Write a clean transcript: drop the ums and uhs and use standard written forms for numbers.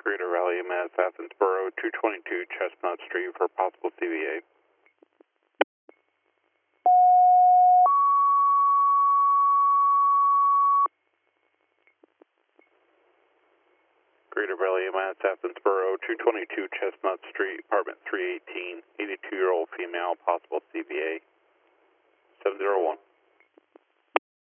Greater Raleigh, Mass, Athens Borough, 222 Chestnut Street for possible CVA. Greater Raleigh, Mass, Athens Borough, 222 Chestnut Street, apartment 318, 82-year-old female, possible CVA. 701.